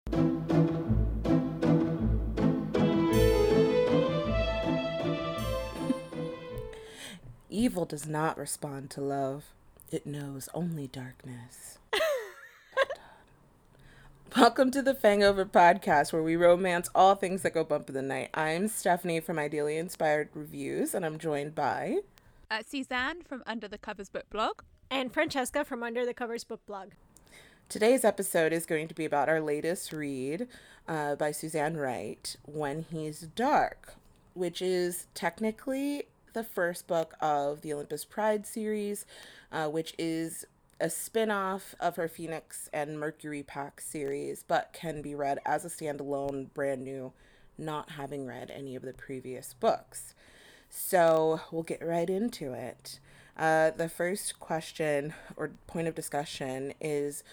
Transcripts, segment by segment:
Evil does not respond to love. It knows only darkness. Welcome to the Fangover Podcast, where we romance all things that go bump in the night. I'm Stephanie from Ideally Inspired Reviews, and I'm joined by... Suzanne from Under the Covers Book Blog. And Francesca from Under the Covers Book Blog. Today's episode is going to be about our latest read by Suzanne Wright, When He's Dark, which is technically the first book of the Olympus Pride series, which is a spin-off of her Phoenix and Mercury Pack series, but can be read as a standalone, brand new, not having read any of the previous books. So we'll get right into it. The first question or point of discussion is,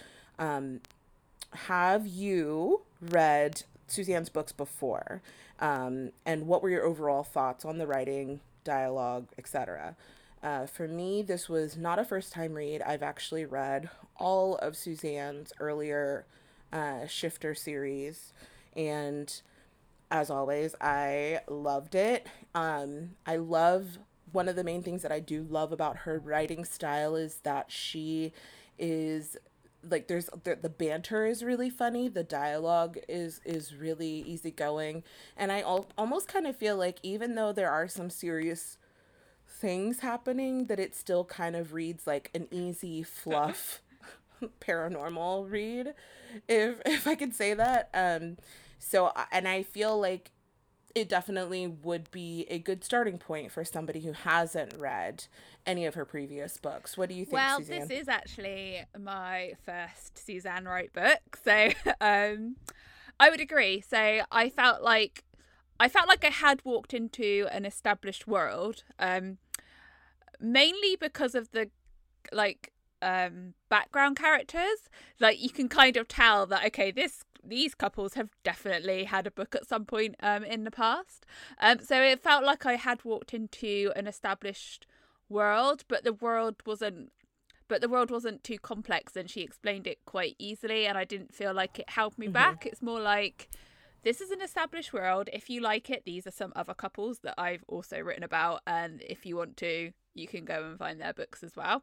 have you read Suzanne's books before? And what were your overall thoughts on the writing, dialogue, etc.? For me, this was not a first-time read. I've actually read all of Suzanne's earlier Shifter series, and as always, I loved it. I love, one of the main things that I do love about her writing style is that she is, like, there's the banter is really funny, the dialogue is really easygoing, and I almost kind of feel like even though there are some serious things happening, that it still kind of reads like an easy fluff paranormal read, if I could say that. So, and I feel like it definitely would be a good starting point for somebody who hasn't read any of her previous books. What do you think, Well, Suzanne? this is actually my first Suzanne Wright book, so I would agree. So I felt like I had walked into an established world, mainly because of the background characters. Like, you can kind of tell that, okay, these couples have definitely had a book at some point in the past. So it felt like I had walked into an established world, but the world wasn't too complex, and she explained it quite easily, and I didn't feel like it held me back. It's more like, this is an established world. If you like it, these are some other couples that I've also written about, and if you want to, you can go and find their books as well.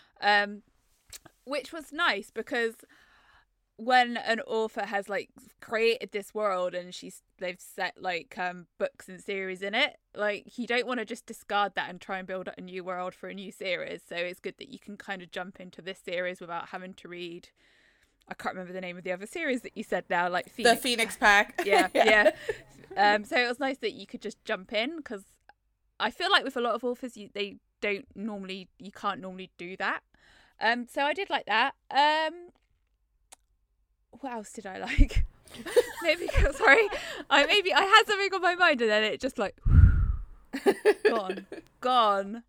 Which was nice, because when an author has created this world and they've set books and series in it, you don't want to just discard that and try and build a new world for a new series. So it's good that you can kind of jump into this series without having to read, I can't remember the name of the other series that you said now, The Phoenix Pack. Yeah. So it was nice that you could just jump in, because I feel like with a lot of authors, you can't normally do that. So I did like that. What else did I like? I had something on my mind, and then it just gone.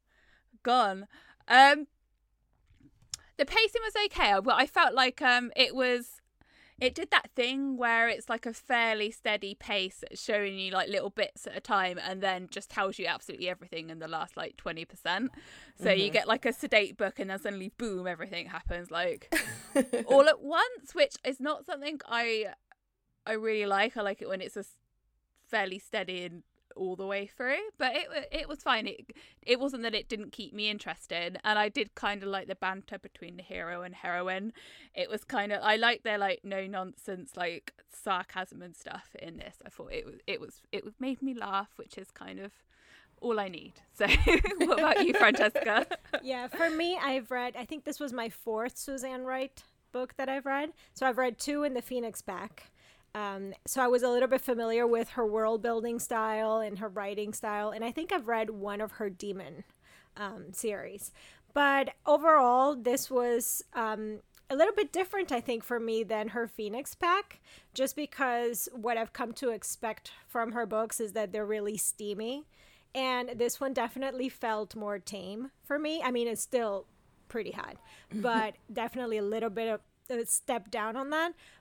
The pacing was okay. I felt like it did that thing where it's like a fairly steady pace, showing you little bits at a time, and then just tells you absolutely everything in the last 20%. So you get a sedate book, and then suddenly, boom, everything happens all at once, which is not something I really like. I like it when it's a fairly steady and all the way through, but it was fine. It wasn't that it didn't keep me interested, and I did kind of like the banter between the hero and heroine. It was kind of, I liked their no nonsense sarcasm and stuff in this. I thought it made me laugh, which is kind of all I need. So what about you, Francesca? Yeah, for me, I think this was my fourth Suzanne Wright book that I've read. So I've read 2 in the Phoenix Pack. So I was a little bit familiar with her world building style and her writing style, and I think I've read one of her Demon series. But overall, this was a little bit different, I think, for me than her Phoenix Pack, just because what I've come to expect from her books is that they're really steamy, and this one definitely felt more tame for me. I mean, it's still pretty hot, but definitely a little bit of a step down on that.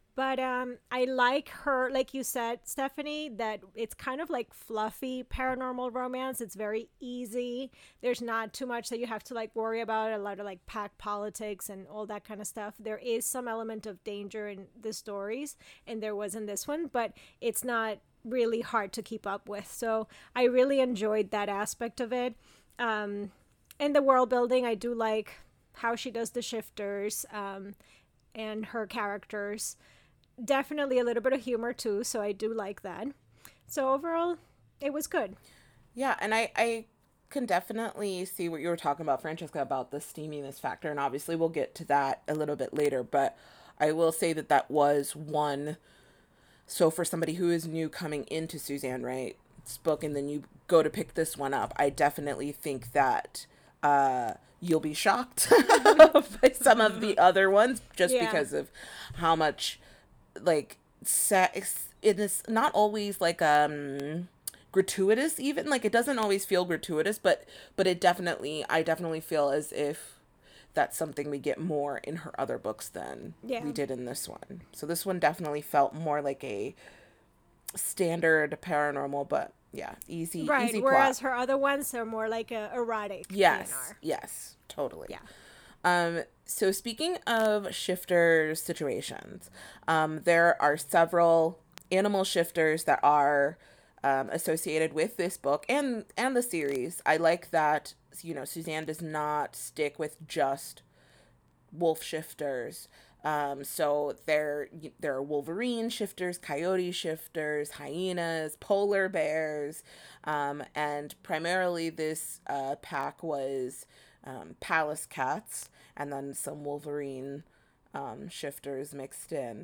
But I like her, like you said, Stephanie, that it's kind of like fluffy paranormal romance. It's very easy. There's not too much that you have to like worry about, a lot of like pack politics and all that kind of stuff. There is some element of danger in the stories, and there was in this one, but it's not really hard to keep up with. So I really enjoyed that aspect of it. And the world building, I do like how she does the shifters and her characters. Definitely a little bit of humor too, so I do like that. So overall, it was good. Yeah, and I can definitely see what you were talking about, Francesca, about the steaminess factor, and obviously we'll get to that a little bit later, but I will say that that was one. So for somebody who is new coming into Suzanne Wright's book, and then you go to pick this one up, I definitely think that you'll be shocked by some of the other ones, just because of how much like sex. It is not always like gratuitous, even like it doesn't always feel gratuitous, but it definitely, I definitely feel as if that's something we get more in her other books than we did in this one. So this one definitely felt more like a standard paranormal, but easy Right, easy whereas plot. her other ones are more like a erotic Yes, PNR. yes, totally. Yeah. So speaking of shifter situations, there are several animal shifters that are associated with this book and the series. I like that, you know, Suzanne does not stick with just wolf shifters. So there are Wolverine shifters, coyote shifters, hyenas, polar bears, and primarily this pack was palace cats, and then some Wolverine shifters mixed in.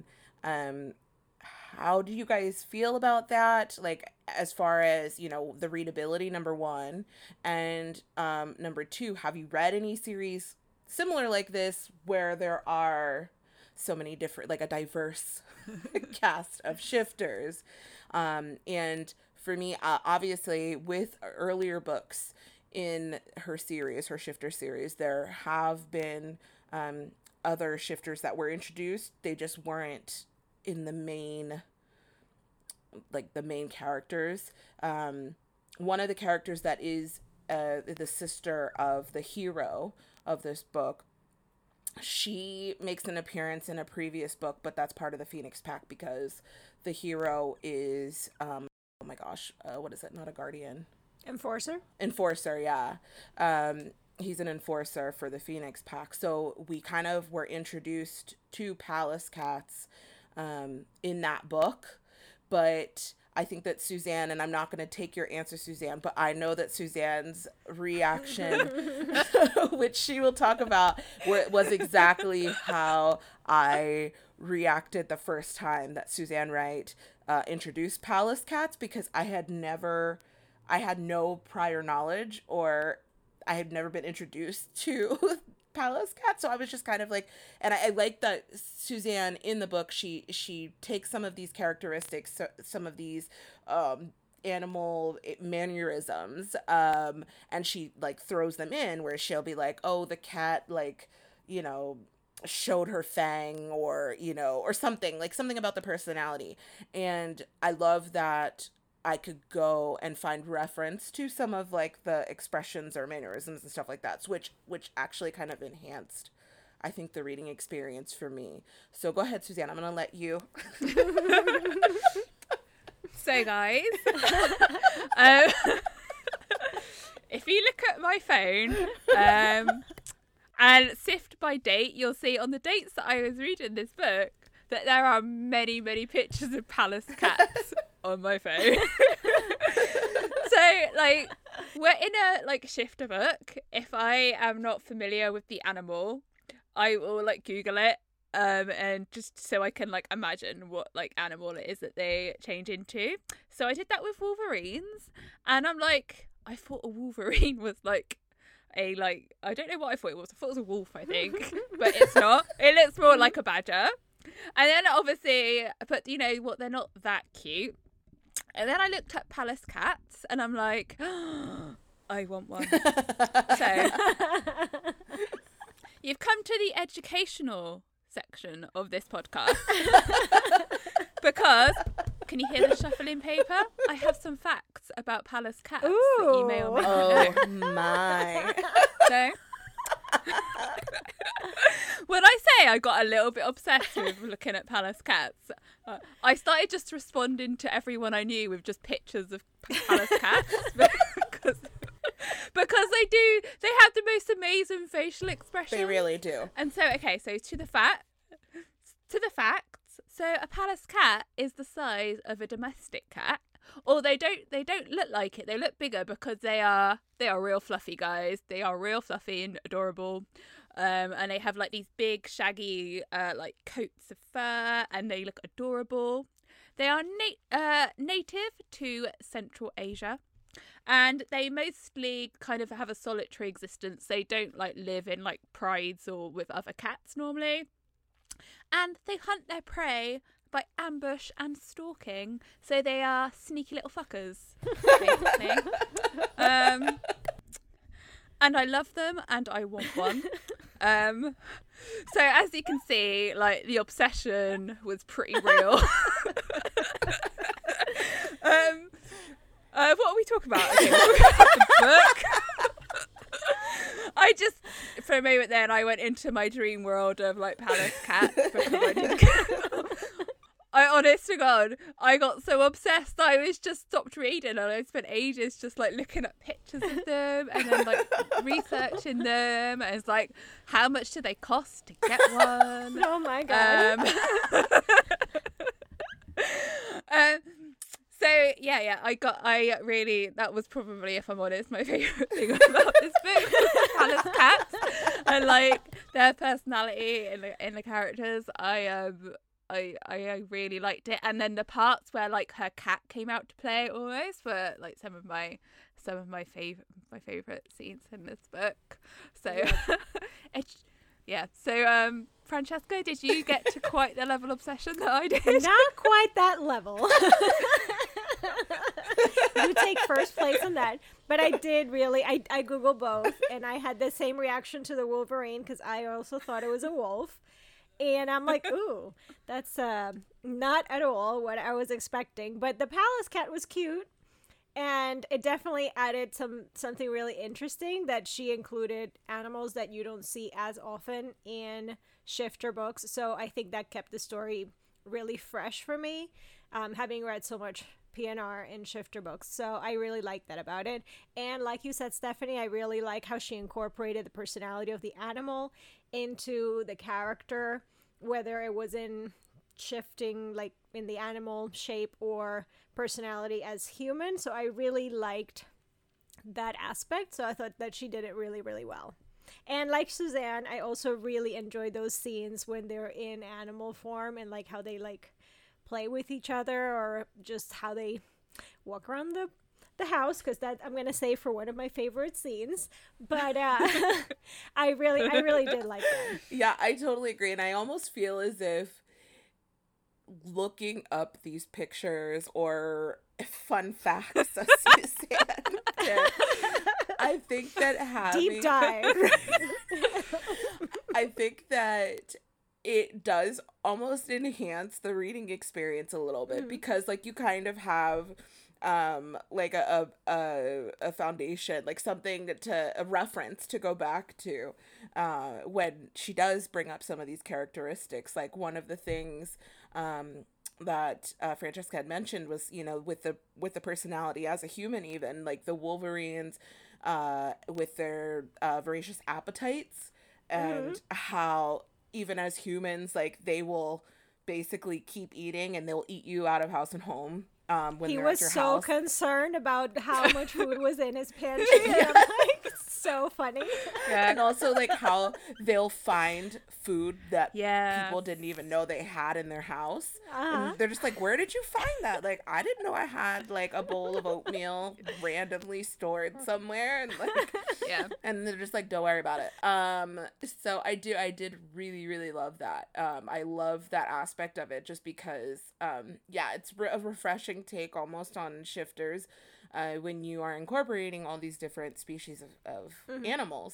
How do you guys feel about that? Like, as far as, you know, the readability, number one, and number two, have you read any series similar like this where there are so many different, like a diverse cast of shifters? And for me, obviously, with earlier books in her series, her shifter series, there have been other shifters that were introduced. They just weren't in the main, like the main characters. One of the characters that is the sister of the hero of this book, she makes an appearance in a previous book, but that's part of the Phoenix Pack because the hero is oh my gosh, what is it? Not a guardian. Enforcer, yeah. He's an enforcer for the Phoenix Pack. So we kind of were introduced to palace cats in that book. But I think that Suzanne, and I'm not going to take your answer, Suzanne, but I know that Suzanne's reaction, which she will talk about, was exactly how I reacted the first time that Suzanne Wright introduced palace cats, because I had no prior knowledge, or I had never been introduced to palace cats. So I was just kind of like, and I like that Suzanne in the book, she takes some of these characteristics, some of these animal mannerisms, and she like throws them in, where she'll be like, oh, the cat, like, you know, showed her fang, or, you know, or something about the personality. And I love that I could go and find reference to some of like the expressions or mannerisms and stuff like that, which actually kind of enhanced, I think, the reading experience for me. So go ahead, Suzanne. I'm going to let you. So guys, if you look at my phone and sift by date, you'll see on the dates that I was reading this book that there are many, many pictures of palace cats on my phone. So, like, we're in a, like, shifter book. If I am not familiar with the animal, I will, like, Google it, and just so I can, like, imagine what, like, animal it is that they change into. So I did that with Wolverines, and I'm like, I thought a Wolverine was, like, I don't know what I thought it was. I thought it was a wolf, I think, but it's not. It looks more like a badger. And then obviously, but you know what, they're not that cute. And then I looked at palace cats and I'm like, oh, I want one. So you've come to the educational section of this podcast. Because, can you hear the shuffling paper? I have some facts about palace cats that you may or may not know. Oh my. So, when I say I got a little bit obsessed with looking at palace cats, I started just responding to everyone I knew with just pictures of palace cats. Because they have the most amazing facial expressions. They really do. And so, okay, so to the facts. So a palace cat is the size of a domestic cat. Or they don't look like it. They look bigger because they are real fluffy, guys. They are real fluffy and adorable. And they have like these big shaggy like coats of fur, and they look adorable. They are native to Central Asia. And they mostly kind of have a solitary existence. They don't like live in like prides or with other cats normally. And they hunt their prey by ambush and stalking. So they are sneaky little fuckers, basically. And I love them and I want one. So as you can see, like the obsession was pretty real. What are we talking about? Okay, we're talking about the book. I just, for a moment then, I went into my dream world of like palace cats because I didn't. Honest to God, I got so obsessed that I was just stopped reading, and I spent ages just like looking at pictures of them and then like researching them. And it's like, how much do they cost to get one? Oh my God. So that was probably, if I'm honest, my favourite thing about this book was palace cats and like their personality in the characters. I really liked it, and then the parts where like her cat came out to play almost were like some of my favorite scenes in this book. So So Francesca, did you get to quite the level of obsession that I did? Not quite that level. You take first place on that. But I did really, I Googled both, and I had the same reaction to the Wolverine because I also thought it was a wolf. And I'm like, ooh, that's not at all what I was expecting. But the palace cat was cute. And it definitely added something really interesting that she included animals that you don't see as often in shifter books. So I think that kept the story really fresh for me, having read so much PNR in shifter books. So I really like that about it. And like you said, Stephanie, I really like how she incorporated the personality of the animal into the character, whether it was in shifting like in the animal shape or personality as human. So I really liked that aspect. So I thought that she did it really, really well. And like Suzanne, I also really enjoyed those scenes when they're in animal form and like how they like play with each other or just how they walk around the house, because that I'm gonna say for one of my favorite scenes. But I really did like that. Yeah, I totally agree, and I almost feel as if looking up these pictures or fun facts of Suzanne, I think that having deep dive. I think that it does almost enhance the reading experience a little bit, because like you kind of have like a foundation, like something a reference to go back to when she does bring up some of these characteristics. Like one of the things that Francesca had mentioned was, you know, with the personality as a human, even like the Wolverines with their voracious appetites, and how even as humans, like they will basically keep eating and they'll eat you out of house and home. When he they're was at your so house. concerned about how much food was in his pantry. And I'm like, so funny. Yeah, and also like how they'll find food that Yeah. people didn't even know they had in their house. Uh-huh. And they're just like, where did you find that? Like, I didn't know I had like a bowl of oatmeal randomly stored somewhere, and like, Yeah. and they're just like, don't worry about it. So I did really, really love that. I love that aspect of it, just because, yeah, it's a refreshing take almost on shifters, when you are incorporating all these different species of animals.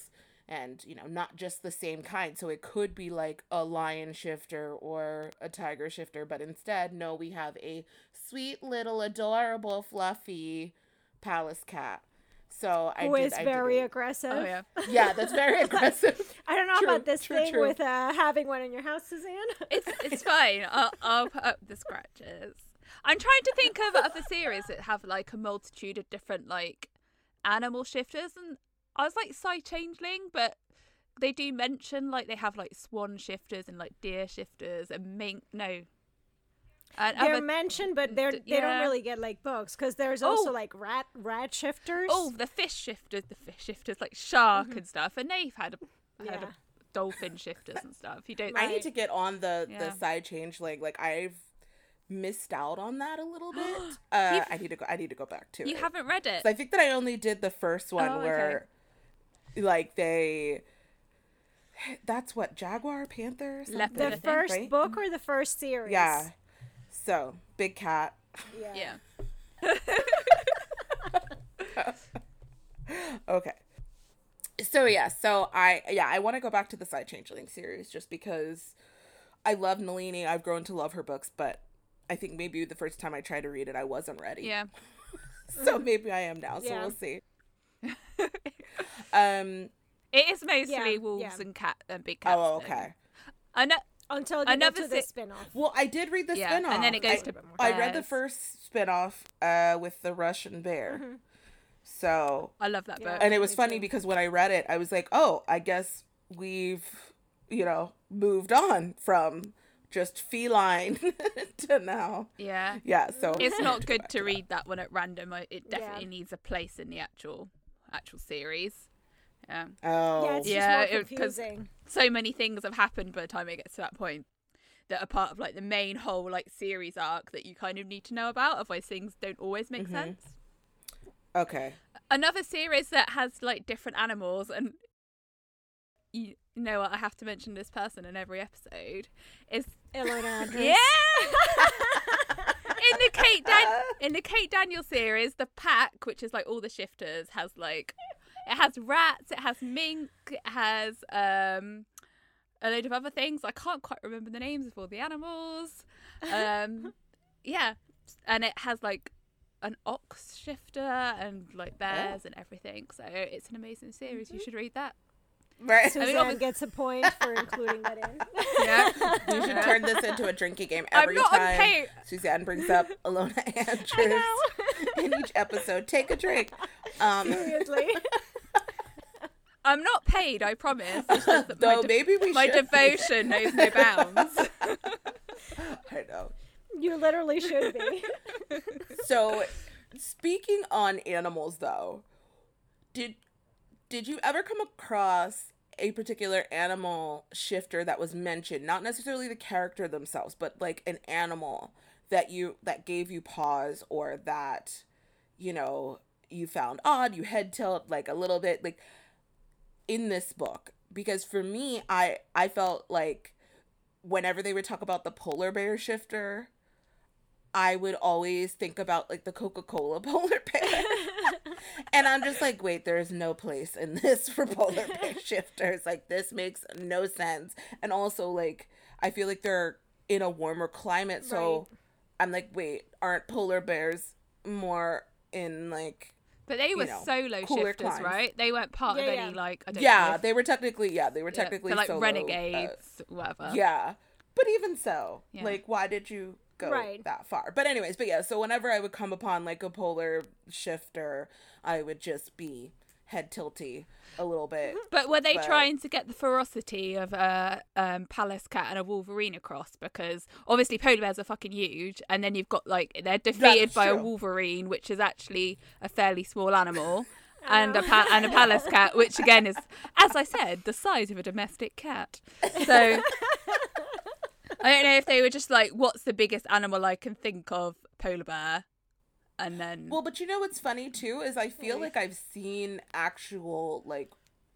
and not just the same kind. So it could be like a lion shifter or a tiger shifter, but instead, no, we have a sweet little adorable fluffy palace cat. So who is very aggressive. Oh, yeah. Yeah, that's very aggressive. I don't know True, about this true, thing true. with having one in your house, Suzanne. It's fine. I'll put up the scratches. I'm trying to think of other series that have like a multitude of different like animal shifters, and I was like side changeling, but they do mention like they have like swan shifters and like deer shifters and mink. No, and They're other, mentioned, but they yeah. don't really get like books because there's also like rat shifters. oh, the fish shifters like shark and stuff, and they've had yeah. a dolphin shifters and stuff. You don't. I need to get on the Yeah. side changeling. Like I've missed out on that a little bit. I need to go back to it. You haven't read it. So I think that I only did the first one Oh, okay. where like that's what, jaguar, panther or something, Leopard, The I think, first right? book or the first series? Yeah. So big cat. Yeah. Okay. So yeah, I want to go back to the Side Changeling series just because I love Nalini. I've grown to love her books, but I think maybe the first time I tried to read it, I wasn't ready. Yeah. So maybe I am now. So Yeah. we'll see. It is mostly Yeah, wolves yeah. and big cats. Oh, though. okay. I know. Until you get Another to the si- spin-off. Well, I did read the Yeah, spin-off. and then it goes to I read the bears. first spin-off with the Russian bear. So, I love that Yeah. book. and it was Me funny too. because when I read it, I was like, oh, I guess we've, moved on from just feline to now. Yeah. Yeah, so It's I not have go good back to that. read that one at random. It Yeah. definitely needs a place in the actual series. Yeah. Oh, Yeah, it's Yeah, just more 'cause- confusing. So many things have happened by the time it gets to that point that are part of like the main whole like series arc that you kind of need to know about. Otherwise, things don't always make sense. okay. Another series that has like different animals, and you know what, I have to mention this person in every episode, is Ilona Andrews. yeah. in the Kate Daniel series, the pack, which is like all the shifters, has like it has rats, it has mink, it has a load of other things. I can't quite remember the names of all the animals. Yeah, and it has like an ox shifter and like bears and everything. So it's an amazing series. You should read that. Right. Suzanne gets a point for including that in. Yeah. We should turn this into a drinking game I'm every not time okay. Suzanne brings up Ilona Andrews in each episode. Take a drink. Seriously. I'm not paid, I promise. It's just that Though maybe we my should. devotion knows no bounds. I know. You literally should be. So, speaking on animals, though, did you ever come across a particular animal shifter that was mentioned? Not necessarily the character themselves, but like an animal that gave you pause, or that you found odd, you head tilt like a little bit, like in this book. Because for me, I felt like whenever they would talk about the polar bear shifter, I would always think about like the Coca-Cola polar bear. And I'm just like, wait, there's no place in this for polar bear shifters. Like, this makes no sense. And also, like, I feel like they're in a warmer climate. So Right. I'm like, wait, aren't polar bears more in like, But they were solo cooler shifters, climes. right? They weren't part of Yeah, any yeah. like I don't yeah, know. they were technically So, like solo, renegades, whatever. yeah. But even so, Yeah. like, why did you go Right. that far? But anyways, but yeah, so whenever I would come upon like a polar shifter, I would just be head tilty a little bit. But were they But- trying to get the ferocity of a Pallas cat and a Wolverine across? Because obviously polar bears are fucking huge, and then you've got like they're defeated That's by a true. Wolverine, which is actually a fairly small animal, and a Pallas cat, which again is, as I said, the size of a domestic cat. So I don't know if they were just like, what's the biggest animal I can think of? Polar bear, and then Well, but you know what's funny too is I feel like I've seen actual like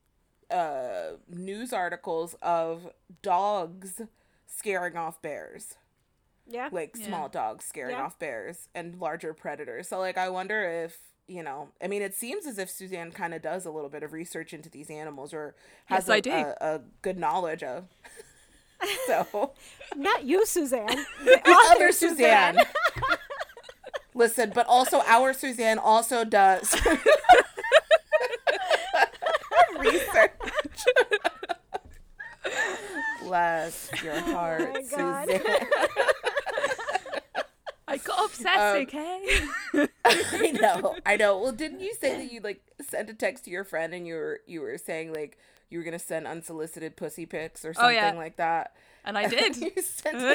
news articles of dogs scaring off bears. Yeah. Like Yeah. small dogs scaring Yeah. off bears and larger predators. So like I wonder if you know, I mean, it seems as if Suzanne kind of does a little bit of research into these animals, or has Yes, I do. a good knowledge of. So, Not you, Suzanne. the author, other Suzanne. Listen, but also our Suzanne also does research. Bless your heart, my God. Suzanne. I got obsessed, okay? I know. Well, didn't you say that you like sent a text to your friend and you were saying like you were gonna send unsolicited pussy pics or something yeah. like that? And I did. You sent I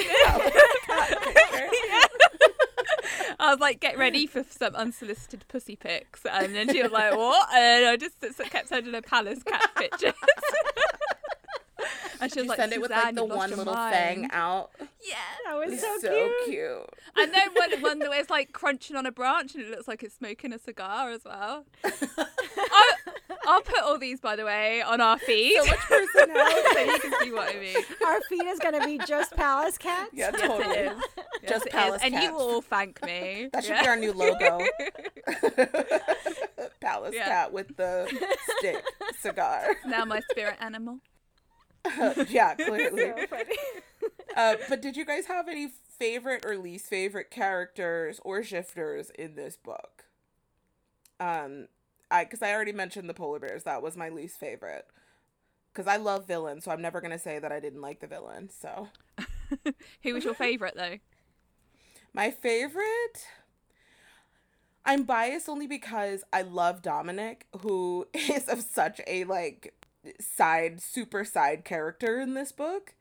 was like, get ready for some unsolicited pussy pics. And then she was like, what? And I just kept sending her Palace cat pictures. And she was you like, send it with like the one little fang out. Yeah. That was It's so cute. cute. And then one that was like crunching on a branch and it looks like it's smoking a cigar as well. I'll put all these, by the way, on our feed. So much personality. So you can see what I mean. Our feed is going to be just Palace cats. Yeah, Yes, totally. it is. Just Yes, it is. Palace And you cats. will all thank me. That should be our new logo. Palace Yeah. cat with the stick cigar. Now my spirit animal. Yeah, clearly. So funny. But did you guys have any favorite or least favorite characters or shifters in this book? Because I already mentioned the polar bears. That was my least favorite. Because I love villains, so I'm never gonna say that I didn't like the villain. So, Who was your favourite though? my favorite. I'm biased only because I love Dominic, who is of such a like super side character in this book.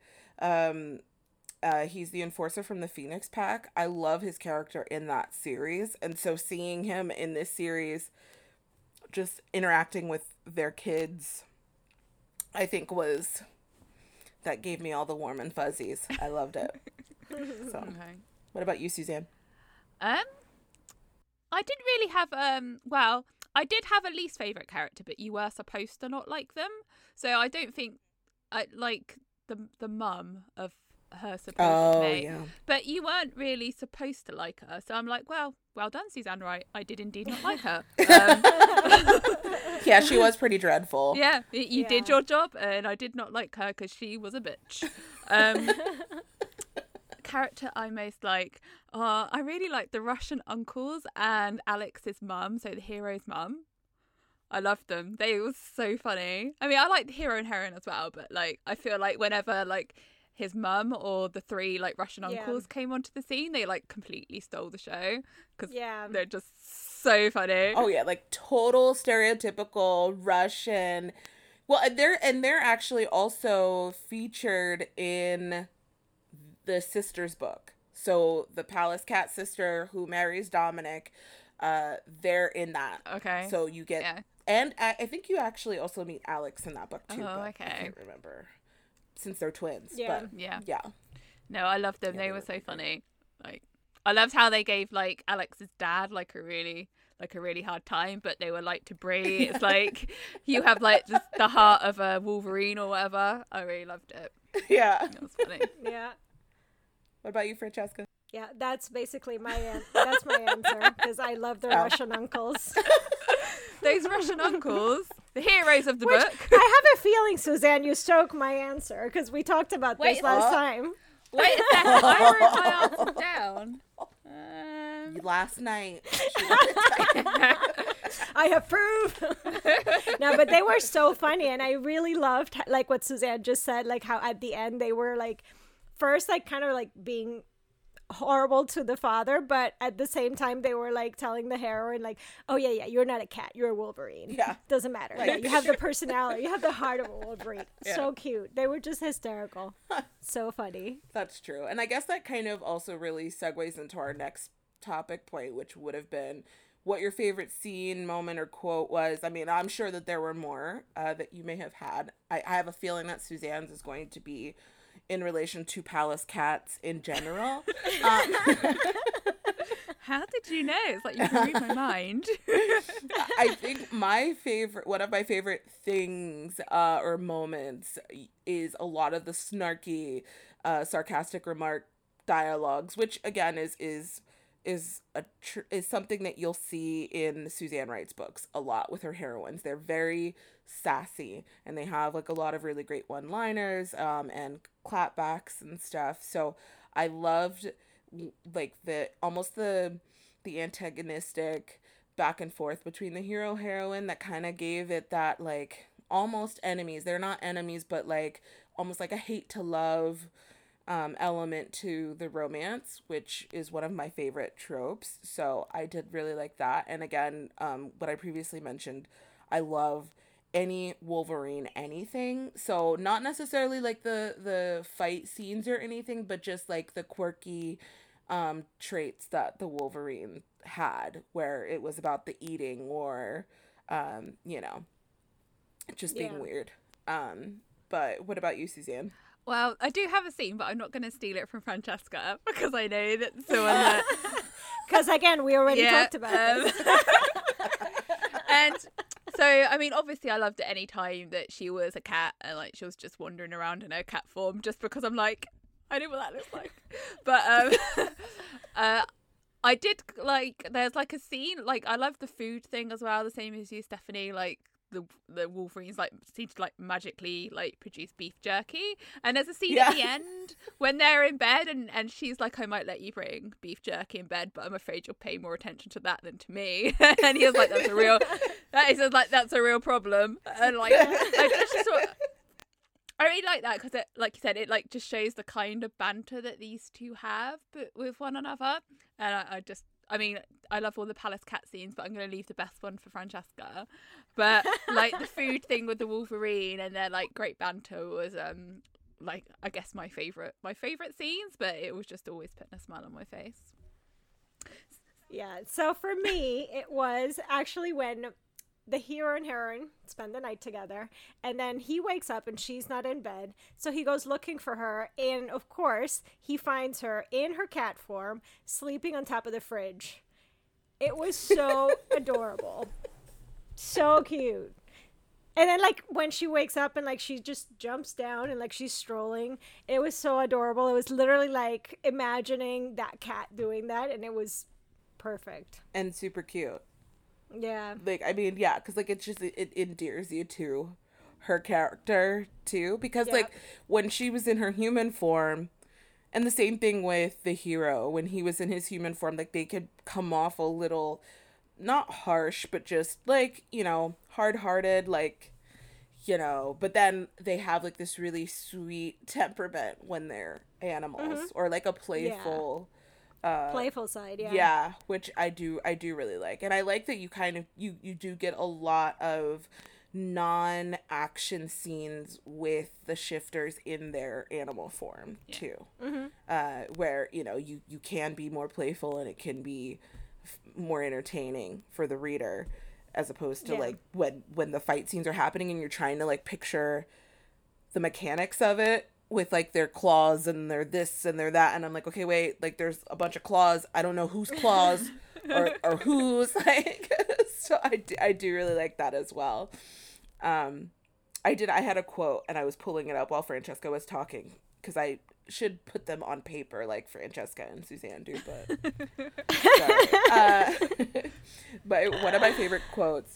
He's the enforcer from the Phoenix Pack. I love his character in that series, and so seeing him in this series just interacting with their kids, I think that gave me all the warm and fuzzies. I loved it. So, Okay. what about you, Suzanne? I didn't really have well, I did have a least favourite character, but you were supposed to not like them. So I don't think I like the mum of her supposed mate. Yeah. But you weren't really supposed to like her. So I'm like, well done, Suzanne Wright. I did indeed not like her. Yeah, she was pretty dreadful. Yeah, you did Yeah. your job, and I did not like her because she was a bitch. Character I most like, I really like the Russian uncles and Alex's mum, so the hero's mum. I loved them. They were so funny. I mean, I like the hero and heroine as well, but like I feel like whenever like his mum or the three like Russian Yeah. uncles came onto the scene, they like completely stole the show because Yeah. they're just so funny. Oh yeah, like total stereotypical Russian. Well, and they're actually also featured in the sisters book. So the Palace Cat sister who marries Dominic, they're in that. Okay. So you get, Yeah. and I think you actually also meet Alex in that book too. Oh, but okay. I can't remember since they're twins. Yeah. But Yeah. yeah. No, I loved them. Yeah, they they were were so great. funny. Like, I loved how they gave like Alex's dad like a really hard time, but they were like to Brie. It's like you have like just the heart of a Wolverine or whatever. I really loved it. Yeah. It was funny. Yeah. What about you, Francesca? Yeah, that's basically that's my answer because I love the Russian uncles. Those Russian uncles, the heroes of the Which book. I have a feeling, Suzanne, you stole my answer because we talked about this Wait, last time. Wait a second, I wrote my answer down. Last night. I have proof. No, but they were so funny, and I really loved like what Suzanne just said, like how at the end they were like first like kind of like being horrible to the father, but at the same time they were like telling the heroine like, oh yeah, you're not a cat, you're a Wolverine. Yeah. Doesn't matter. Like- Yeah, you have the personality, you have the heart of a Wolverine. Yeah. So cute. They were just hysterical. So funny. That's true. And I guess that kind of also really segues into our next topic point, which would have been what your favorite scene, moment, or quote was. I mean, I'm sure that there were more that you may have had. I have a feeling that Suzanne's is going to be in relation to Palace Cats in general. How did you know? It's like you can read my mind. I think one of my favorite things or moments is a lot of the snarky, sarcastic remark dialogues, which again is is something that you'll see in Suzanne Wright's books a lot with her heroines. They're very sassy, and they have like a lot of really great one-liners and clapbacks and stuff. So I loved like the antagonistic back and forth between the hero heroine that kind of gave it that like almost enemies. They're not enemies, but like almost like a hate to love element to the romance, which is one of my favorite tropes. So I did really like that. And again, what I previously mentioned, I love any Wolverine anything. So not necessarily like the fight scenes or anything, but just like the quirky traits that the Wolverine had, where it was about the eating or you know, just being weird. But what about you, Suzanne? Well, I do have a scene, but I'm not going to steal it from Francesca because I know that's the one that... Because, again, we already talked about this. And so, I mean, obviously I loved it any time that she was a cat and, like, she was just wandering around in her cat form just because I'm like, I know what that looks like. But I did, like, there's, like, a scene, like, I love the food thing as well, the same as you, Stephanie, like, the Wolverines like seem to like magically like produce beef jerky, and there's a scene at the end when they're in bed and she's like, I might let you bring beef jerky in bed, but I'm afraid you'll pay more attention to that than to me. And he was like, that's a real problem. And like I really like that because it, like you said, it like just shows the kind of banter that these two have with one another. And I mean, I love all the palace cat scenes, but I'm going to leave the best one for Francesca. But like the food thing with the Wolverine and their like great banter was like I guess my favorite scenes, but it was just always putting a smile on my face. Yeah, so for me, it was actually when the hero and heroine spend the night together, and then he wakes up and she's not in bed, so he goes looking for her, and of course he finds her in her cat form sleeping on top of the fridge. It was so adorable, so cute. And then like when she wakes up and like she just jumps down and like she's strolling, it was so adorable. It was literally like imagining that cat doing that, and it was perfect and super cute. Yeah. Like, I mean, yeah, because, like, it's just, it endears you to her character, too. Because, like, when she was in her human form, and the same thing with the hero, when he was in his human form, like, they could come off a little, not harsh, but just, like, you know, hard-hearted, like, you know. But then they have, like, this really sweet temperament when they're animals. Or, like, a playful... playful side, which I do really like. And I like that you kind of you do get a lot of non-action scenes with the shifters in their animal form too. Where, you know, you can be more playful and it can be more entertaining for the reader, as opposed to like when the fight scenes are happening and you're trying to like picture the mechanics of it with like their claws and their this and their that, and I'm like, okay, wait, like there's a bunch of claws, I don't know whose claws or whose, like. So I do really like that as well. I had a quote and I was pulling it up while Francesca was talking, because I should put them on paper like Francesca and Suzanne do, but but one of my favorite quotes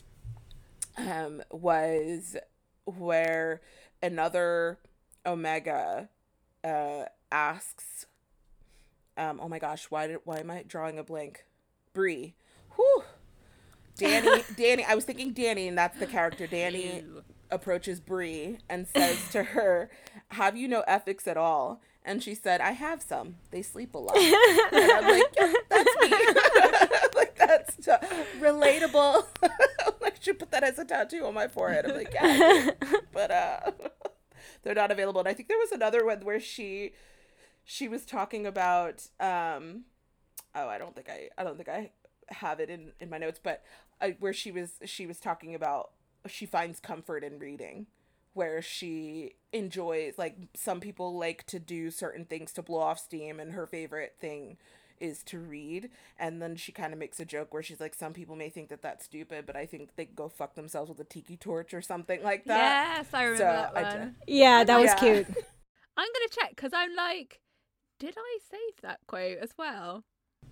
was where another Omega asks, oh my gosh, why am I drawing a blank? Bree. Whew. Danny, I was thinking Danny, and that's the character. Danny approaches Bree and says to her, have you no ethics at all? And she said, I have some. They sleep a lot. And I'm like, yeah, that's me. Like, that's relatable. I should put that as a tattoo on my forehead. I'm like, yeah, but they're not available. And I think there was another one where she was talking about I don't think I have it in my notes, but where she was talking about she finds comfort in reading, where she enjoys, like, some people like to do certain things to blow off steam, and her favorite thing is to read. And then she kind of makes a joke where she's like, some people may think that that's stupid, but I think they can go fuck themselves with a tiki torch or something like that. Yes, I remember that one. That was cute. I'm gonna check, because I'm like, did I save that quote as well?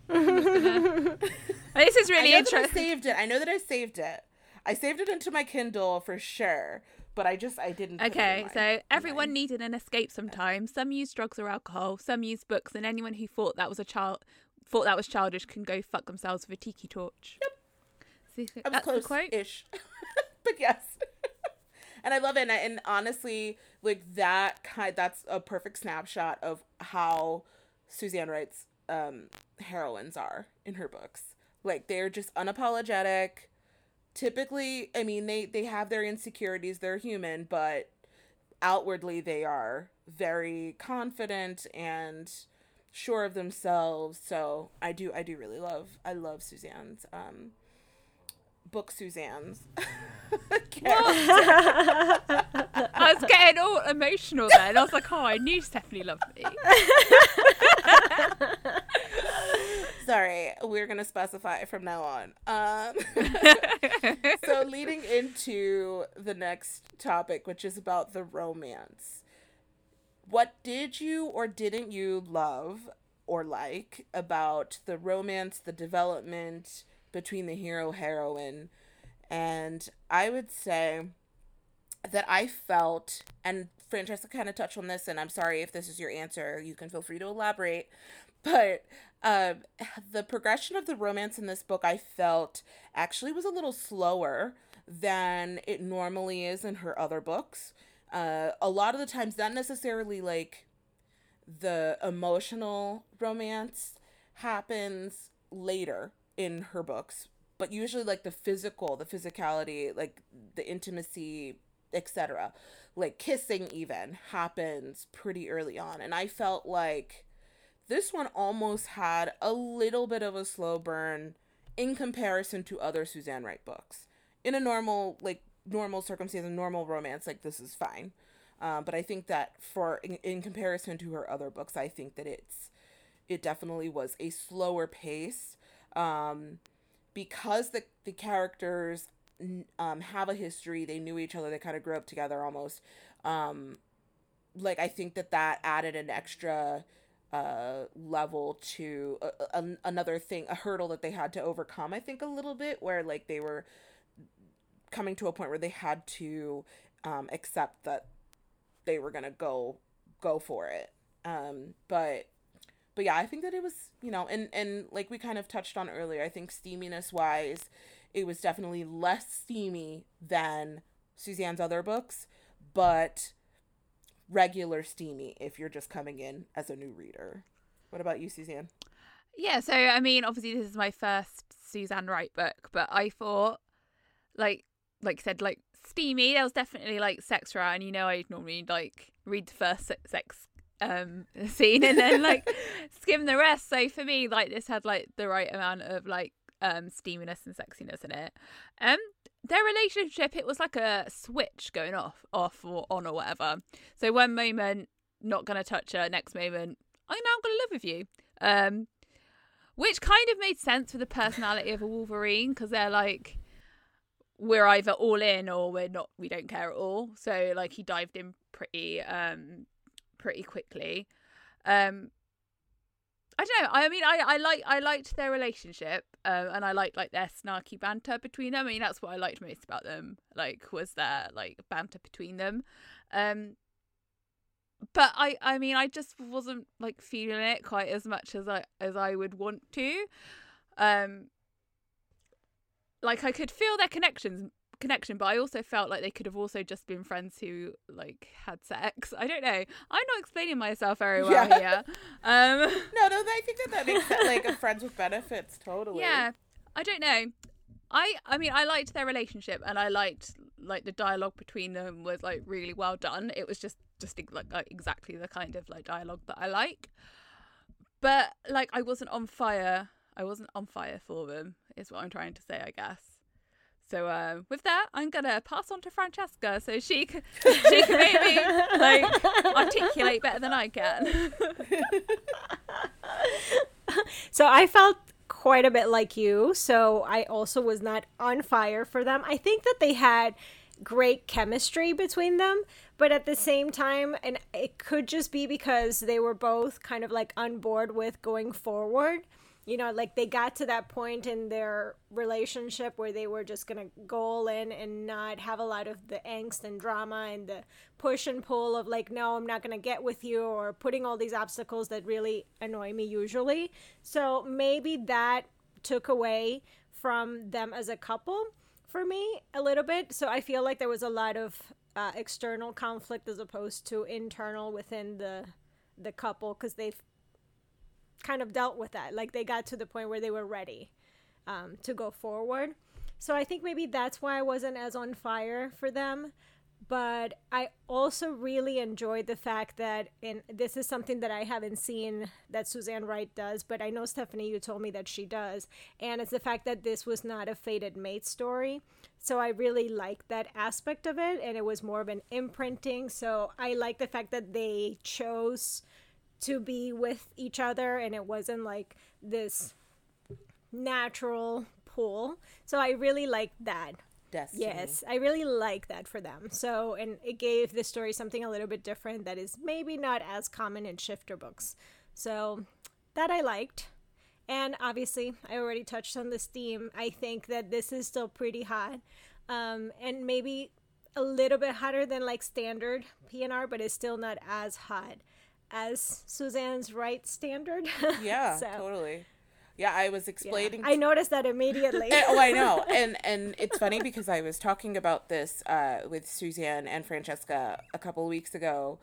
This is really interesting. I know that I saved it. I saved it into my Kindle for sure, but I didn't. Okay, so everyone needed an escape sometimes. Some use drugs or alcohol, some use books, and anyone who thought that was childish can go fuck themselves with a tiki torch. Yep. See, I was close-ish. But yes. And I love it. And honestly, like that's a perfect snapshot of how Suzanne Wright's heroines are in her books. Like, they're just unapologetic. Typically, I mean, they have their insecurities, they're human, but outwardly they are very confident and sure of themselves. So I love Suzanne's book Suzanne's I was getting all emotional then. I was like, oh, I knew Stephanie loved me. Sorry, we're gonna specify from now on. So leading into the next topic, which is about the romance. What did you or didn't you love or like about the romance, the development between the hero-heroine? And I would say that I felt, and Francesca kind of touched on this, and I'm sorry if this is your answer, you can feel free to elaborate, but the progression of the romance in this book I felt actually was a little slower than it normally is in her other books. A lot of the times, not necessarily like the emotional romance happens later in her books, but usually like the physicality, like the intimacy, etc., like kissing even happens pretty early on. And I felt like this one almost had a little bit of a slow burn in comparison to other Suzanne Wright books. In a normal circumstance, a normal romance, like, this is fine. But I think that in comparison to her other books, I think that it definitely was a slower pace. Because the characters have a history, they knew each other, they kind of grew up together almost. Like, I think that added an extra level to another thing, a hurdle that they had to overcome, I think, a little bit, where like they were coming to a point where they had to accept that they were gonna go for it. But yeah, I think that it was, and like we kind of touched on earlier, I think steaminess wise, it was definitely less steamy than Suzanne's other books, but regular steamy if you're just coming in as a new reader. What about you, Suzanne? Yeah, so I mean, obviously this is my first Suzanne Wright book, but I thought, like I said, like, steamy. There was definitely like sex around, and I'd normally like read the first sex scene and then like skim the rest. So for me, like, this had like the right amount of like steaminess and sexiness in it. Their relationship, it was like a switch going off or on or whatever. So one moment, not gonna touch her, next moment, I'm gonna live with you. Which kind of made sense for the personality of a Wolverine, because they're like, we're either all in or we're not, we don't care at all. So like, he dived in pretty quickly. I don't know. I mean, I liked their relationship, and I liked like their snarky banter between them. I mean, that's what I liked most about them. Like, was their like banter between them. But I mean, I just wasn't like feeling it quite as much as I would want to. Like, I could feel their connection, but I also felt like they could have also just been friends who like had sex. I don't know. I'm not explaining myself very well here. No, I think that makes sense. Like, a friends with benefits, totally. Yeah, I don't know. I mean, I liked their relationship, and I liked like the dialogue between them was like really well done. It was just like exactly the kind of like dialogue that I like. But like, I wasn't on fire for them, is what I'm trying to say, I guess. So with that, I'm gonna pass on to Francesca so she can maybe like articulate better than I can. So I felt quite a bit like you. So I also was not on fire for them. I think that they had great chemistry between them, but at the same time, and it could just be because they were both kind of like on board with going forward, you know, like they got to that point in their relationship where they were just gonna go all in and not have a lot of the angst and drama and the push and pull of like, no, I'm not gonna get with you, or putting all these obstacles that really annoy me usually. So maybe that took away from them as a couple for me a little bit. So I feel like there was a lot of external conflict as opposed to internal within the couple, because they've kind of dealt with that. Like they got to the point where they were ready to go forward. So I think maybe that's why I wasn't as on fire for them. But I also really enjoyed the fact that, and this is something that I haven't seen that Suzanne Wright does, but I know, Stephanie, you told me that she does, and it's the fact that this was not a fated mate story. So I really liked that aspect of it, and it was more of an imprinting. So I like the fact that they chose to be with each other, and it wasn't like this natural pull. So I really liked that. Destiny. Yes, I really like that for them. So, and it gave the story something a little bit different that is maybe not as common in shifter books. So that I liked. And obviously, I already touched on this theme. I think that this is still pretty hot. And maybe a little bit hotter than like standard PNR, but it's still not as hot as Suzanne's Wright standard. Yeah, So, totally. Yeah, I was explaining. yeah. I noticed that immediately. Oh, I know. And it's funny because I was talking about this with Suzanne and Francesca a couple of weeks ago,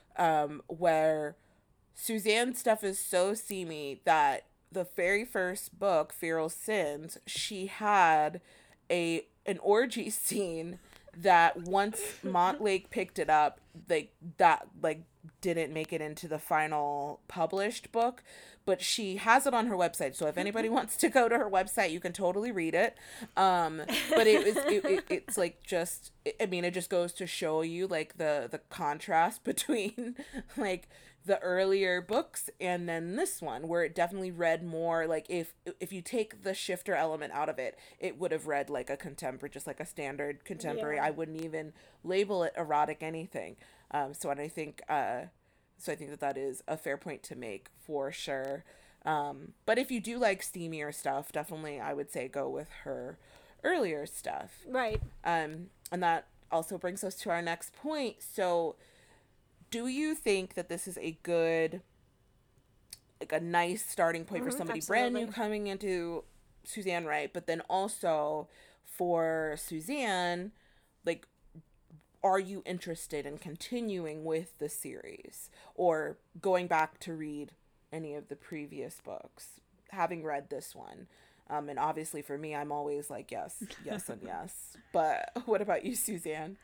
where Suzanne's stuff is so seamy that the very first book, Feral Sins, she had an orgy scene that once Montlake picked it up, that didn't make it into the final published book, but she has it on her website. So if anybody wants to go to her website, you can totally read it. But it's like just, I mean, it just goes to show you like the contrast between like the earlier books and then this one, where it definitely read more like, if you take the shifter element out of it, it would have read like a contemporary, just like a standard contemporary. Yeah. I wouldn't even label it erotic anything. So I think that is a fair point to make for sure. But if you do like steamier stuff, definitely I would say go with her earlier stuff. Right. And that also brings us to our next point. So do you think that this is a good, like a nice starting point for somebody brand new coming into Suzanne Wright, but then also for Suzanne, like, are you interested in continuing with the series or going back to read any of the previous books, having read this one? And obviously for me, I'm always like, yes, yes, and yes. But what about you, Suzanne?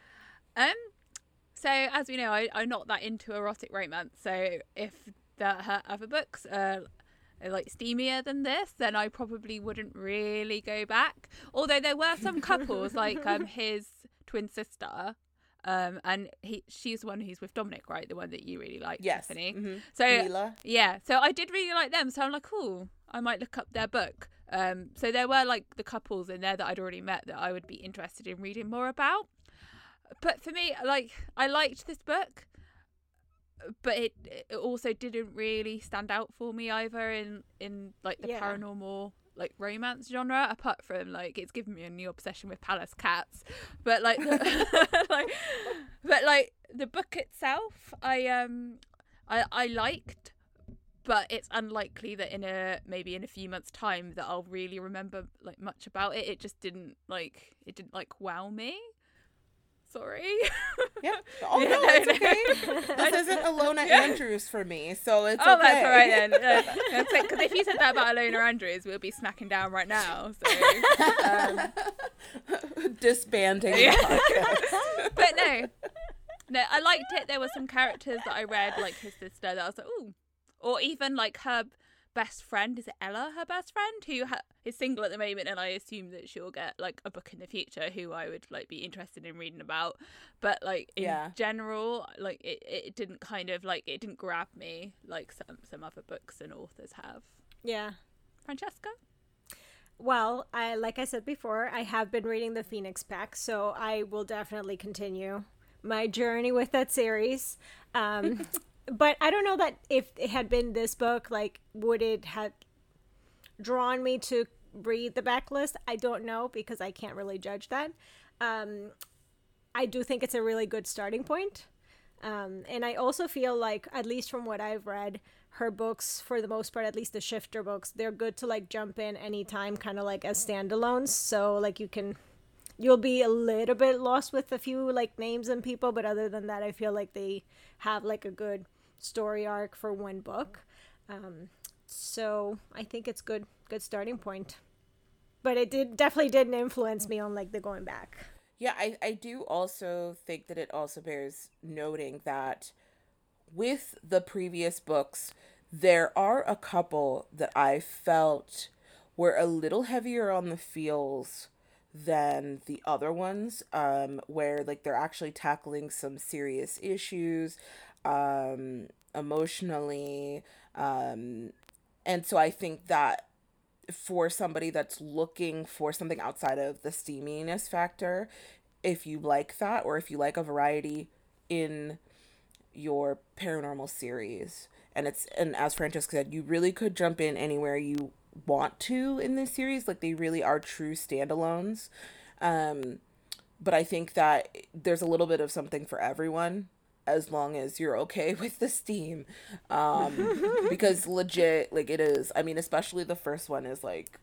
So as we know, I'm not that into erotic romance. So if her other books are like steamier than this, then I probably wouldn't really go back. Although there were some couples like his twin sister. And she's the one who's with Dominic, right? The one that you really like, yes. Tiffany. Mm-hmm. So Mila. yeah, so I did really like them. So I'm like, cool, I might look up their book. So there were like the couples in there that I'd already met that I would be interested in reading more about. But for me, like, I liked this book, but it also didn't really stand out for me either in like the paranormal like romance genre, apart from like it's given me a new obsession with palace cats. But like the book itself I liked, but it's unlikely that in a few months time that I'll really remember like much about it. It just didn't wow me. Sorry. Yeah. Oh, no, it's okay. This isn't Alona Andrews for me, so it's okay. Oh, that's all right then. Because if you said that about Alona Andrews, we'll be smacking down right now. So disbanding. Yeah. But no, I liked it. There were some characters that I read, like his sister, that I was like, ooh. Or even like her best friend, is it Ella, her best friend, who is single at the moment, and I assume that she'll get like a book in the future who I would like be interested in reading about. But like in general, like it didn't kind of like, it didn't grab me like some other books and authors have. Yeah. Francesca? Well, like I said before, I have been reading the Phoenix Pack, so I will definitely continue my journey with that series. But I don't know that if it had been this book, like, would it have drawn me to read the backlist? I don't know, because I can't really judge that. I do think it's a really good starting point. And I also feel like, at least from what I've read, her books, for the most part, at least the Shifter books, they're good to like jump in anytime, kind of like as standalones. So like you'll be a little bit lost with a few like names and people, but other than that, I feel like they have like a good story arc for one book. So I think it's good starting point. But it definitely didn't influence me on like the going back. Yeah, I do also think that it also bears noting that with the previous books, there are a couple that I felt were a little heavier on the feels than the other ones, where like they're actually tackling some serious issues emotionally. And so I think that for somebody that's looking for something outside of the steaminess factor, if you like that, or if you like a variety in your paranormal series, and as Francesca said, you really could jump in anywhere you want to in this series. Like, they really are true standalones. But I think that there's a little bit of something for everyone, as long as you're okay with the steam. Because legit, like, it is, I mean, especially the first one is like,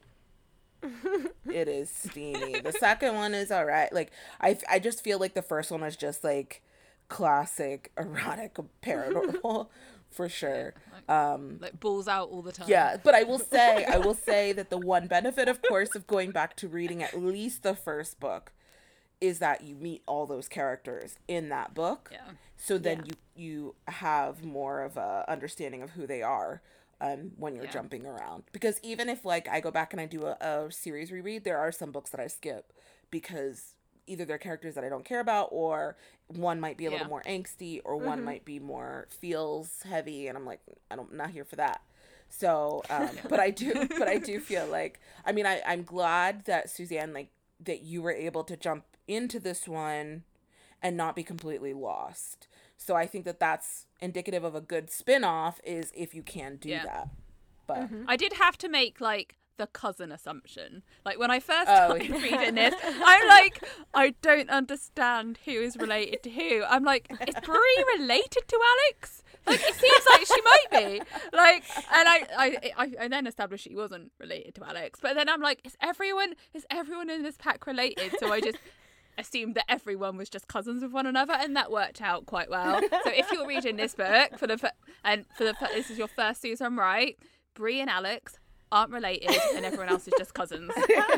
it is steamy. The second one is all right. Like, I just feel like the first one was just like classic erotic paranormal for sure. Like balls out all the time. Yeah, but I will say that the one benefit, of course, of going back to reading at least the first book is that you meet all those characters in that book. Yeah. So then you have more of a understanding of who they are when you're jumping around. Because even if like I go back and I do a series reread, there are some books that I skip because either they're characters that I don't care about, or one might be a little more angsty, or one might be more feels heavy, and I'm like, I'm not here for that. So, but I do feel like, I mean, I'm glad that Suzanne, like, that you were able to jump into this one and not be completely lost. So I think that that's indicative of a good spin-off, is if you can do that. But I did have to make like the cousin assumption. Like when I first started reading this, I'm like, I don't understand who is related to who. I'm like, is Bree related to Alex? Like, it seems like she might be. Like, and I then established she wasn't related to Alex. But then I'm like, is everyone in this pack related? So I just assumed that everyone was just cousins of one another, and that worked out quite well. So if you're reading this book this is your first season, right? Bree and Alex aren't related, and everyone else is just cousins.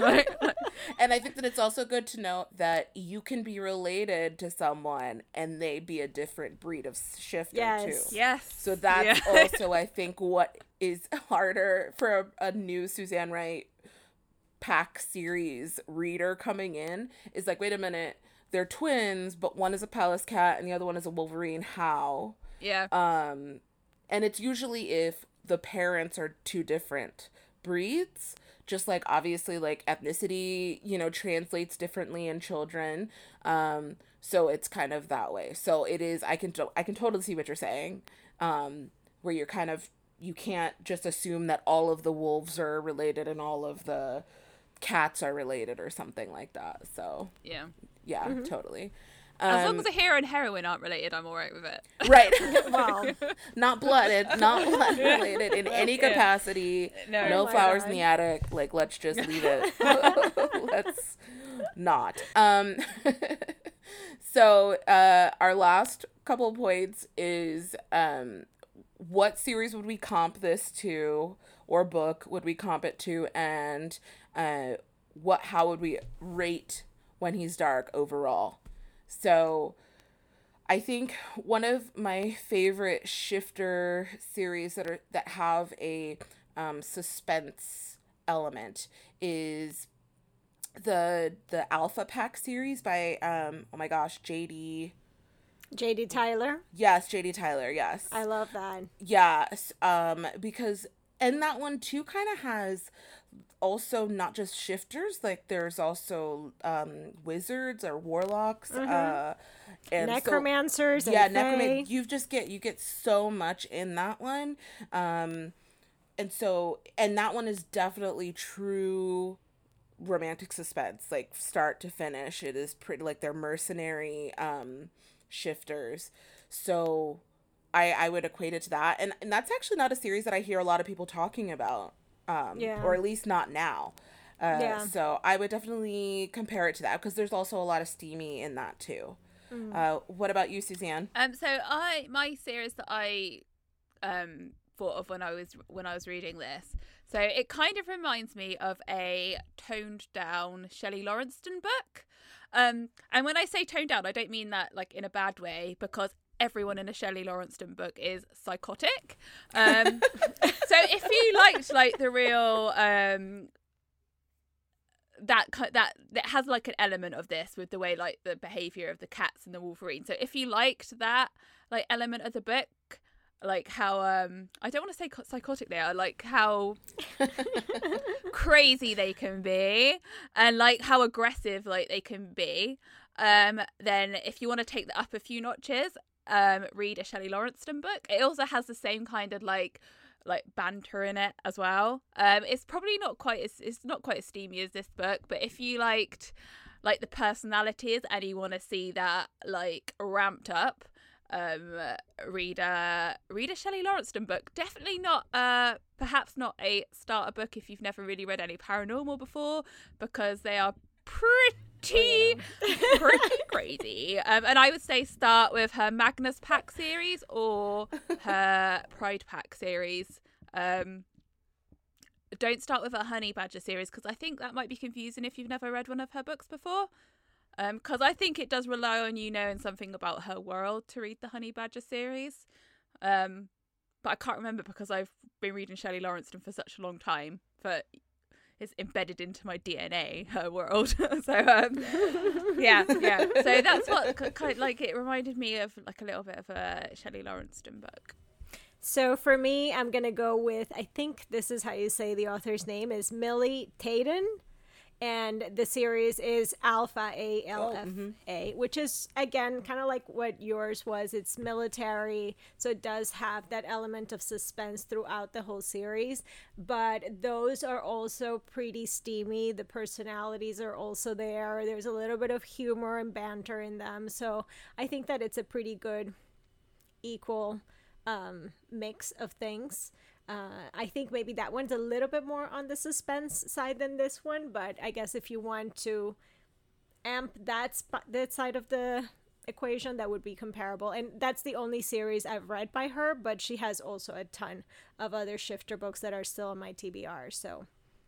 And I think that it's also good to note that you can be related to someone and they be a different breed of shifter too. Yes. So that's also, I think, what is harder for a new Suzanne Wright pack series reader coming in, is like, wait a minute, they're twins, but one is a Palace cat and the other one is a Wolverine. How? Yeah. And it's usually if the parents are two different breeds, just like obviously like ethnicity, translates differently in children. So it's kind of that way. So it is, I can totally see what you're saying. Where you're kind of, you can't just assume that all of the wolves are related and all of the cats are related or something like that. So yeah, totally. As long as the hero and heroine aren't related, I'm all right with it. Right. Well, not blood related in any capacity. No flowers in the attic. Like, let's just leave it. Let's not. So our last couple of points is what series would we comp this to, or book would we comp it to, and how would we rate When He's Dark overall? So I think one of my favorite shifter series that have a suspense element is the Alpha Pack series by JD Tyler. Yes, JD Tyler, yes. I love that. Yes, because, and that one too kind of has also not just shifters, like there's also wizards or warlocks, and necromancers, so, necromancers. You get so much in that one, and that one is definitely true romantic suspense, like start to finish. It is pretty, like, they're mercenary shifters. So I would equate it to that. And that's actually not a series that I hear a lot of people talking about. Or at least not now. So I would definitely compare it to that, because there's also a lot of steamy in that too. What about you, Suzanne? So my series that I thought of when I was reading this, so it kind of reminds me of a toned down Shelley Lauriston book. And when I say toned down, I don't mean that like in a bad way, because everyone in a Shelley Lauriston book is psychotic. So if you liked like the real that has like an element of this with the way like the behavior of the cats and the Wolverine. So if you liked that like element of the book, like how I don't want to say psychotic they are, like how crazy they can be and like how aggressive like they can be, then if you want to take that up a few notches, read a Shelley Lauriston book. It also has the same kind of like banter in it as well. It's probably not quite as steamy as this book, but if you liked like the personalities and you want to see that like ramped up, read a Shelley Lauriston book. Definitely not perhaps not a starter book if you've never really read any paranormal before, because they are pretty crazy. And I would say start with her Magnus Pack series or her Pride Pack series. Don't start with her Honey Badger series, because I think that might be confusing if you've never read one of her books before. Because I think it does rely on you knowing something about her world to read the Honey Badger series. But I can't remember, because I've been reading Shelley Lauriston for such a long time, but it's embedded into my DNA, her world. So yeah. So that's what kind of, like, it reminded me of like a little bit of a Shelley Lauriston book. So for me, I'm gonna go with, I think this is how you say the author's name, is Millie Taden. And the series is Alpha, ALFA, which is, again, kind of like what yours was. It's military, so it does have that element of suspense throughout the whole series. But those are also pretty steamy. The personalities are also there. There's a little bit of humor and banter in them. So I think that it's a pretty good, equal mix of things. I think maybe that one's a little bit more on the suspense side than this one, but I guess if you want to amp that side of the equation, that would be comparable. And that's the only series I've read by her, but she has also a ton of other shifter books that are still on my TBR. So,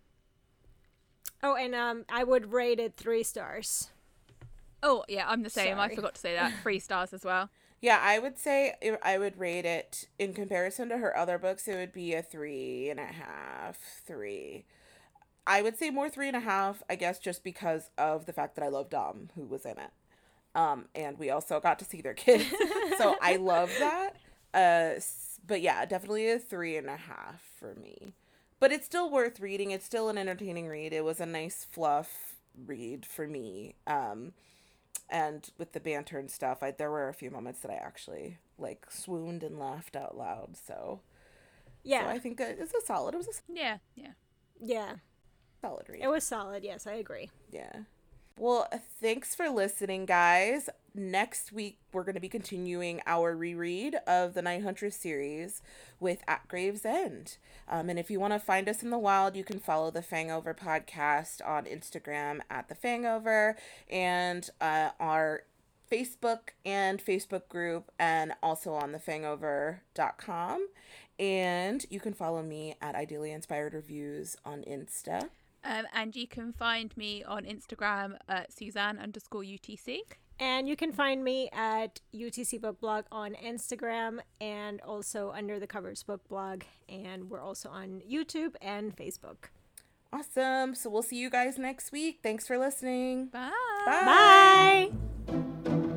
and I would rate it 3 stars. Oh yeah, I'm the same. Sorry. I forgot to say that. 3 stars as well. Yeah, I would say I would rate it, in comparison to her other books, it would be a 3.5, 3. I would say more 3.5, I guess, just because of the fact that I love Dom, who was in it. And we also got to see their kids. So I love that. But yeah, definitely a 3.5 for me. But it's still worth reading. It's still an entertaining read. It was a nice fluff read for me. And with the banter and stuff, there were a few moments that I actually like swooned and laughed out loud. So yeah, so I think it's a solid. It was a yeah solid read. It was solid. Yes, I agree. Yeah. Well, thanks for listening, guys. Next week, we're going to be continuing our reread of the Night Huntress series with At Gravesend. And if you want to find us in the wild, you can follow the Fangover podcast on Instagram at the Fangover, and our Facebook group, and also on thefangover.com. And you can follow me at Ideally Inspired Reviews on Insta. And you can find me on Instagram at Suzanne_UTC. And you can find me at UTC Book Blog on Instagram, and also Under the Covers Book Blog. And we're also on YouTube and Facebook. Awesome. So we'll see you guys next week. Thanks for listening. Bye. Bye.